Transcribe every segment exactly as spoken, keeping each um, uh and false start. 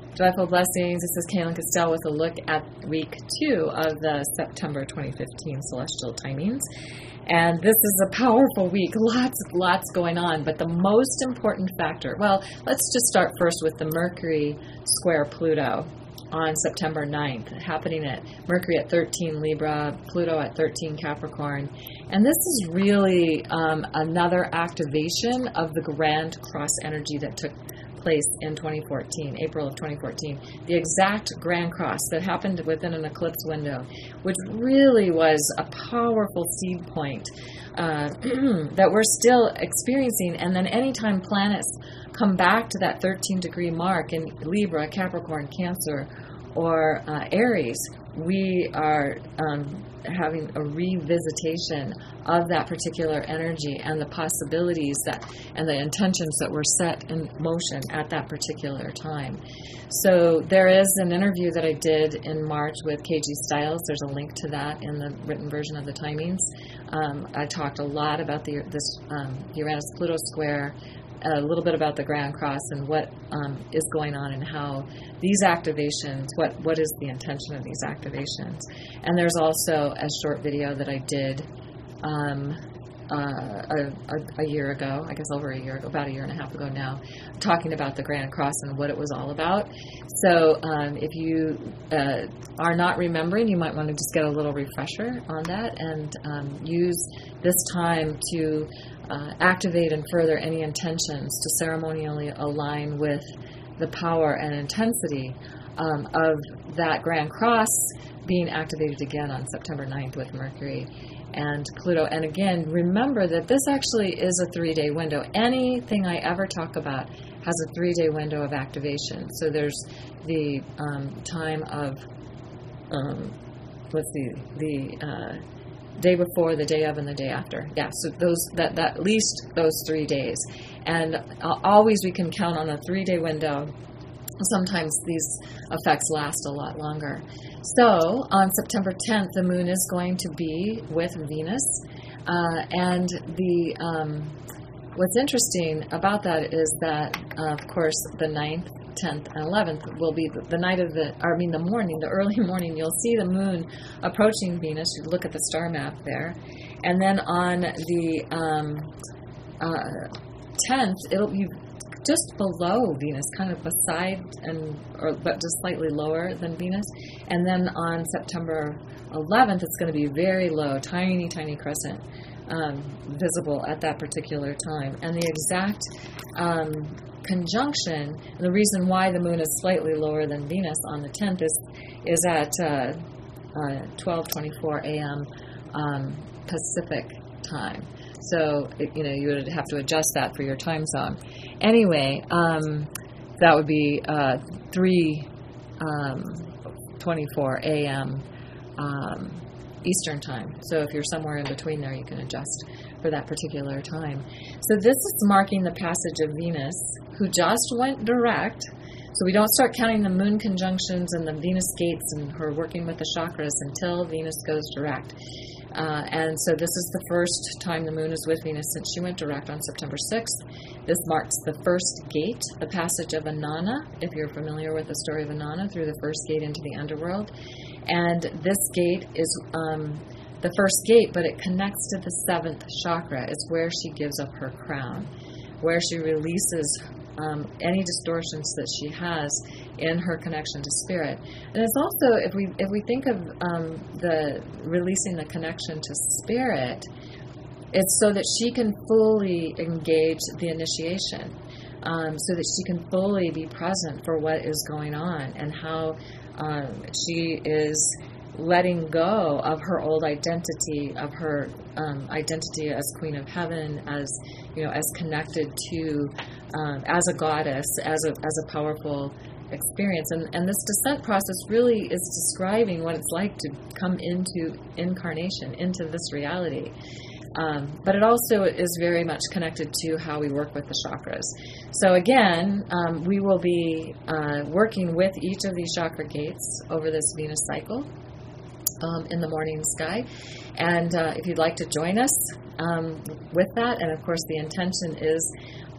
Joyful blessings. This is Kaylin Castell with a look at week two of the September twenty fifteen celestial timings. And this is a powerful week. Lots, lots going on. But the most important factor, well, let's just start first with the Mercury square Pluto on September ninth, happening at Mercury at thirteen Libra, Pluto at thirteen Capricorn. And this is really um, another activation of the Grand Cross energy that took place in twenty fourteen, April of twenty fourteen. The exact Grand Cross that happened within an eclipse window, which really was a powerful seed point uh, that we're still experiencing. And then anytime planets come back to that thirteen degree mark in Libra, Capricorn, Cancer, or uh, Aries, we are um, having a revisitation of that particular energy and the possibilities that and the intentions that were set in motion at that particular time. So there is an interview that I did in March with K G Styles. There's a link to that in the written version of the timings. Um, I talked a lot about the this um, Uranus-Pluto square, a little bit about the Grand Cross and what um, is going on and how these activations, what, what is the intention of these activations. And there's also a short video that I did um, uh, a, a, a year ago, I guess over a year ago, about a year and a half ago now, talking about the Grand Cross and what it was all about. So um, if you uh, are not remembering, you might want to just get a little refresher on that and um, use this time to Uh, activate and further any intentions to ceremonially align with the power and intensity um, of that Grand Cross being activated again on September ninth with Mercury and Pluto. And again, remember that this actually is a three-day window. Anything I ever talk about has a three-day window of activation. So there's the um, time of, um, let's see, the... Uh, day before, the day of, and the day after. Yeah, so those that, that at least those three days. And uh, always we can count on a three-day window. Sometimes these effects last a lot longer. So on September tenth, the moon is going to be with Venus. Uh, and the um, what's interesting about that is that, uh, of course, the ninth, tenth, and eleventh will be the, the night of the, or I mean the morning, the early morning. You'll see the moon approaching Venus. You look at the star map there. And then on the um, uh, tenth, it'll be just below Venus, kind of beside, and or but just slightly lower than Venus. And then on September eleventh, it's going to be very low, tiny, tiny crescent um, visible at that particular time. And the exact um, conjunction, and the reason why the moon is slightly lower than Venus on the tenth is is at uh, uh, twelve twenty-four a.m. Um, Pacific time. So it, you know you would have to adjust that for your time zone. Anyway, um, that would be uh, three twenty-four a.m. Um, Eastern time. So if you're somewhere in between there, you can adjust for that particular time. So this is marking the passage of Venus, who just went direct. So we don't start counting the moon conjunctions and the Venus gates and her working with the chakras until Venus goes direct. Uh, and so this is the first time the moon is with Venus since she went direct on September sixth. This marks the first gate, the passage of Inanna, if you're familiar with the story of Inanna, through the first gate into the underworld. And this gate is um, the first gate, but it connects to the seventh chakra. It's where she gives up her crown, where she releases um, any distortions that she has in her connection to spirit. And it's also, if we if we think of um, the releasing the connection to spirit, it's so that she can fully engage the initiation, um, so that she can fully be present for what is going on and how um, she is letting go of her old identity, of her um, identity as Queen of Heaven, as you know, as connected to, um, as a goddess, as a as a powerful experience. And and this descent process really is describing what it's like to come into incarnation, into this reality. Um, but it also is very much connected to how we work with the chakras. So again, um, we will be uh, working with each of these chakra gates over this Venus cycle um, in the morning sky. And uh, if you'd like to join us um, with that, and of course the intention is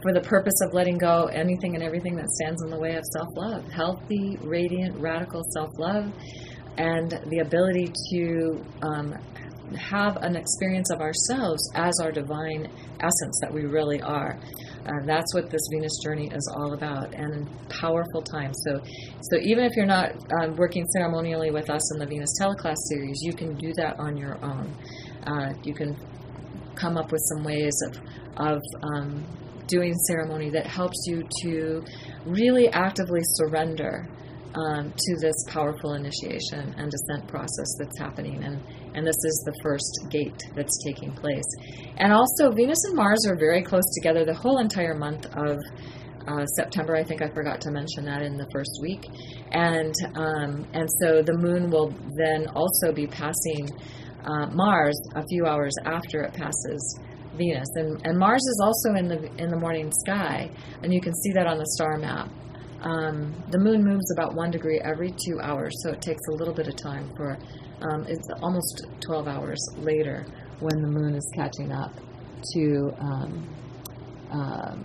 for the purpose of letting go anything and everything that stands in the way of self-love. Healthy, radiant, radical self-love, and the ability to um, have an experience of ourselves as our divine essence that we really are. Uh, that's what this Venus journey is all about, and powerful time. So, so even if you're not um, working ceremonially with us in the Venus Teleclass series, you can do that on your own. Uh, you can come up with some ways of, of um, doing ceremony that helps you to really actively surrender um, to this powerful initiation and descent process that's happening. And, and this is the first gate that's taking place. And also, Venus and Mars are very close together the whole entire month of uh, September. I think I forgot to mention that in the first week. And, um, and so the moon will then also be passing uh, Mars a few hours after it passes Venus, and, and Mars is also in the in the morning sky, and you can see that on the star map. Um, the moon moves about one degree every two hours, so it takes a little bit of time for. Um, it's almost twelve hours later when the moon is catching up to. Um, um,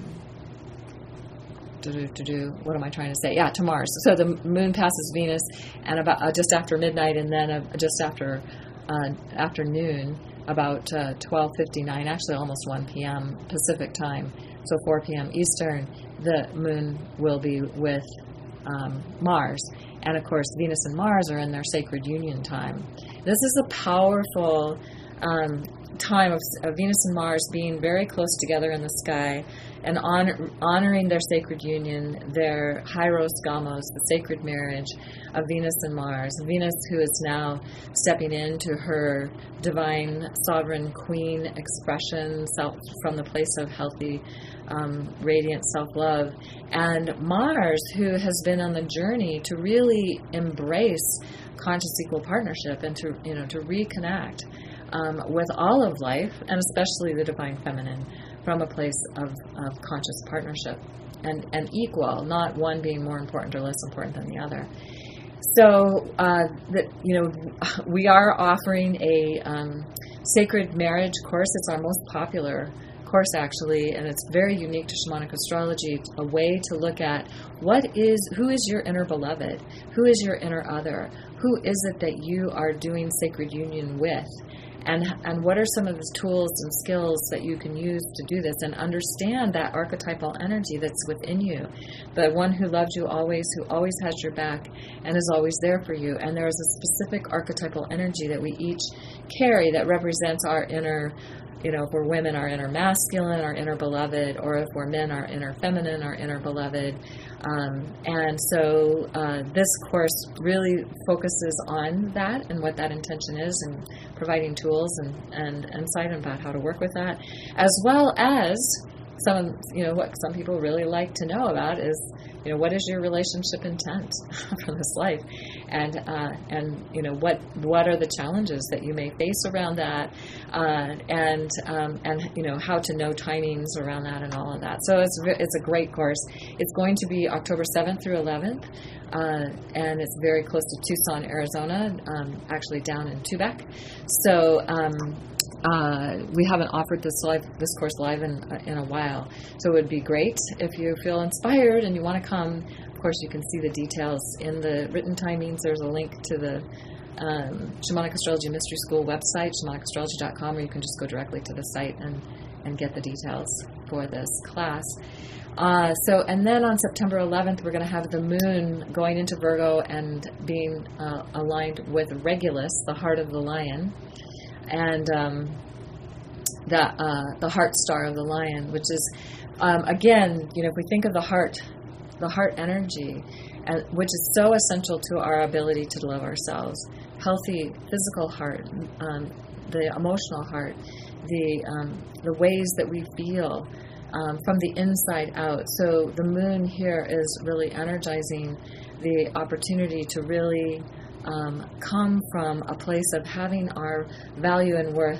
to do, to do, what am I trying to say? Yeah, to Mars. So the moon passes Venus, and about uh, just after midnight, and then uh, just after uh, afternoon. About uh, twelve fifty-nine, actually almost one p.m. Pacific time, so four p.m. Eastern, the moon will be with um, Mars. And of course, Venus and Mars are in their sacred union time. This is a powerful um, time of, of Venus and Mars being very close together in the sky and honor, honoring their sacred union, their Hieros Gamos, the sacred marriage of Venus and Mars. Venus, who is now stepping into her divine sovereign queen expression self, from the place of healthy, um, radiant self-love. And Mars, who has been on the journey to really embrace conscious equal partnership and to, you know, to reconnect Um, with all of life, and especially the divine feminine, from a place of, of conscious partnership and, and equal, not one being more important or less important than the other. So, uh, that you know, we are offering a um, sacred marriage course. It's our most popular course, actually, and it's very unique to shamanic astrology. A way to look at what is, who is your inner beloved, who is your inner other, who is it that you are doing sacred union with. And and what are some of the tools and skills that you can use to do this, and understand that archetypal energy that's within you, the one who loves you always, who always has your back and is always there for you. And there is a specific archetypal energy that we each carry that represents our inner, you know, if we're women, our inner masculine, our inner beloved, or if we're men, our inner feminine, our inner beloved. Um, and so uh, this course really focuses on that and what that intention is, and providing tools and, and insight about how to work with that, as well as some, you know, what some people really like to know about is, you know, what is your relationship intent for this life, and uh, and you know, what what are the challenges that you may face around that, uh, and um, and you know, how to know timings around that and all of that. So it's it's a great course. It's going to be October seventh through eleventh, uh, and it's very close to Tucson, Arizona, um, actually down in Tubac. So. Um, Uh, we haven't offered this live, this course live in uh, in a while, so it would be great if you feel inspired and you want to come. Of course, you can see the details in the written timings. There's a link to the um, Shamanic Astrology Mystery School website, shamanic astrology dot com, or you can just go directly to the site and, and get the details for this class. Uh, so, and then on September eleventh, we're going to have the moon going into Virgo and being uh, aligned with Regulus, the heart of the lion. And um, the uh, the heart star of the lion, which is um, again, you know, if we think of the heart, the heart energy, uh, which is so essential to our ability to love ourselves, healthy physical heart, um, the emotional heart, the um, the ways that we feel um, from the inside out. So the moon here is really energizing the opportunity to really Um, come from a place of having our value and worth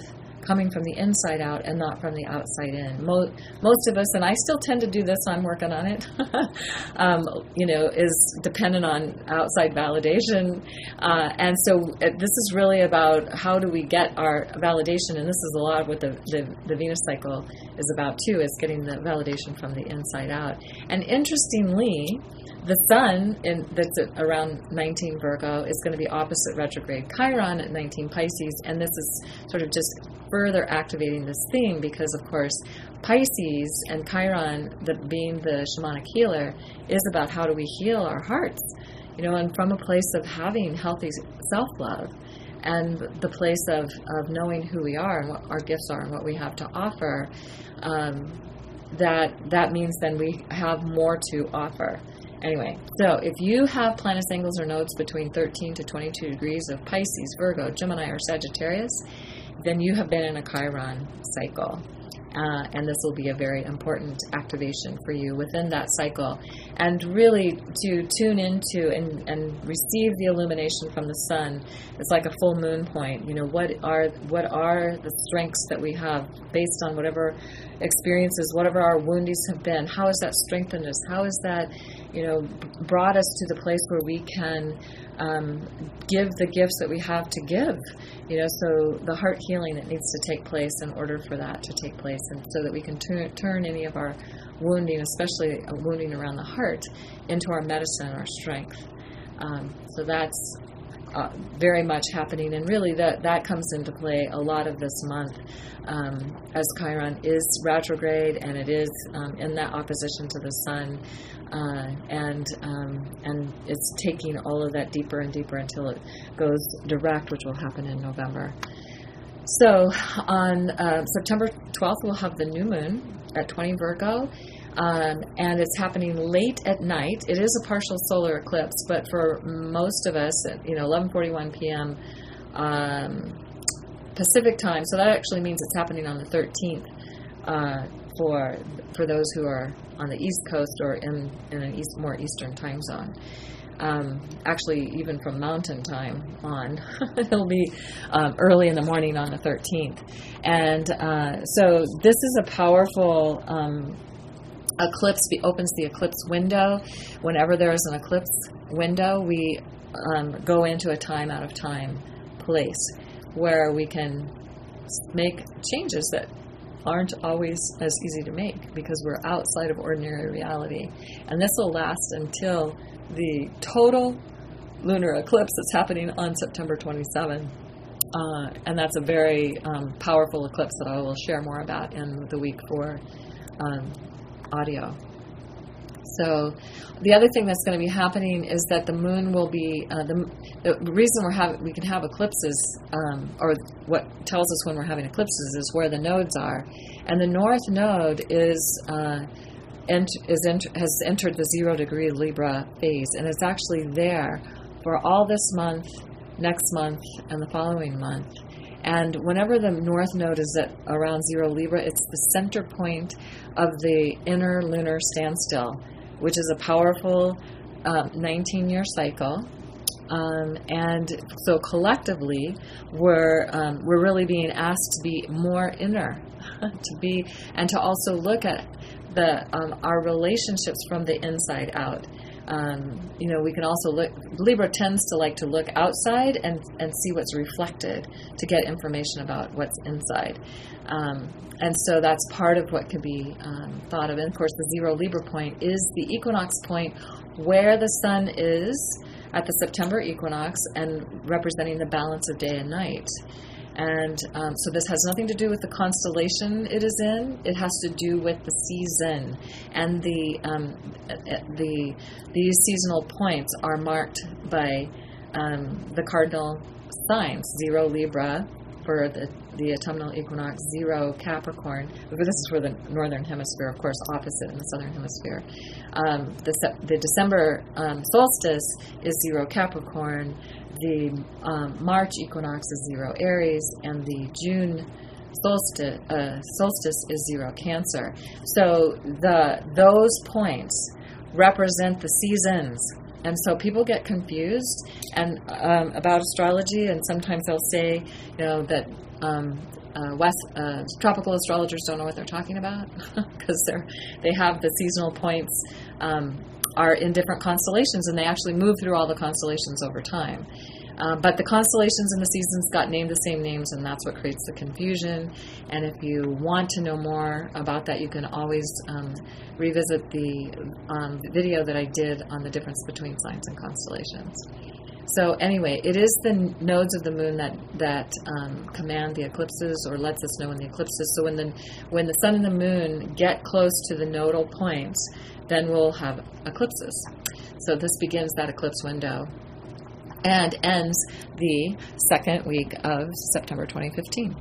coming from the inside out and not from the outside in. Most, most of us, and I still tend to do this, I'm working on it, um, you know, is dependent on outside validation. Uh, and so uh, this is really about how do we get our validation, and this is a lot of what the, the, the Venus cycle is about too, is getting the validation from the inside out. And interestingly, the sun in, that's at around nineteen Virgo is going to be opposite retrograde Chiron at nineteen Pisces, and this is sort of just further activating this theme because, of course, Pisces and Chiron, the, being the shamanic healer, is about how do we heal our hearts, you know, and from a place of having healthy self-love and the place of, of knowing who we are and what our gifts are and what we have to offer, um, that that means then we have more to offer. Anyway, so if you have planets, angles, or nodes between thirteen to twenty-two degrees of Pisces, Virgo, Gemini, or Sagittarius, then you have been in a Chiron cycle. Uh, and this will be a very important activation for you within that cycle. And really to tune into and, and receive the illumination from the sun. It's like a full moon point. You know, what are what are the strengths that we have based on whatever experiences, whatever our woundies have been? How has that strengthened us? How has that, you know, brought us to the place where we can um, give the gifts that we have to give? You know, so the heart healing that needs to take place in order for that to take place, and so that we can turn, turn any of our wounding, especially wounding around the heart, into our medicine, our strength. Um, so that's uh, very much happening, and really that, that comes into play a lot of this month um, as Chiron is retrograde, and it is um, in that opposition to the sun, uh, and um, and it's taking all of that deeper and deeper until it goes direct, which will happen in November. So on uh, September twelfth, we'll have the new moon at twenty Virgo, um, and it's happening late at night. It is a partial solar eclipse, but for most of us, at, you know, eleven forty-one p.m. Um, Pacific time, so that actually means it's happening on the thirteenth uh, for for those who are on the East Coast or in, in an east, more Eastern time zone. Um, actually, even from mountain time on, it'll be um, early in the morning on the thirteenth. And uh, so this is a powerful um, eclipse. It opens the eclipse window. Whenever there is an eclipse window, we um, go into a time out of time place where we can make changes that aren't always as easy to make because we're outside of ordinary reality. And this will last until the total lunar eclipse that's happening on September twenty-seventh. Uh, and that's a very um, powerful eclipse that I will share more about in the week for um, audio. So the other thing that's going to be happening is that the moon will be, uh, the, the reason we're having, we can have eclipses, um, or what tells us when we're having eclipses is where the nodes are. And the north node is, uh, ent, is ent, has entered the zero degree Libra phase, and it's actually there for all this month, next month, and the following month. And whenever the north node is at around zero Libra, it's the center point of the inner lunar standstill, which is a powerful um, nineteen-year cycle. Um, and so collectively, we're um, we're really being asked to be more inner, to be, and to also look at the um, our relationships from the inside out. Um, you know, we can also look, Libra tends to like to look outside and, and see what's reflected to get information about what's inside. Um, and so that's part of what could be um, thought of. And of course, the zero Libra point is the equinox point where the sun is at the September equinox and representing the balance of day and night. And um, so this has nothing to do with the constellation it is in. It has to do with the season. And the um, the these seasonal points are marked by um, the cardinal signs, zero Libra for the, the autumnal equinox, zero Capricorn. This is for the northern hemisphere, of course, opposite in the southern hemisphere. Um, the, the December um, solstice is zero Capricorn. The um, March equinox is zero Aries, and the June solstice, uh, solstice is zero Cancer. So the those points represent the seasons and so people get confused and um, about astrology, and sometimes they'll say, you know, that um, uh, West uh, tropical astrologers don't know what they're talking about because they're they have the seasonal points um, are in different constellations, and they actually move through all the constellations over time. Uh, but the constellations and the seasons got named the same names, and that's what creates the confusion. And if you want to know more about that, you can always um, revisit the um, video that I did on the difference between signs and constellations. So anyway, it is the nodes of the moon that that um, command the eclipses, or lets us know when the eclipses. So when the when the sun and the moon get close to the nodal points, then we'll have eclipses. So this begins that eclipse window and ends the second week of September twenty fifteen.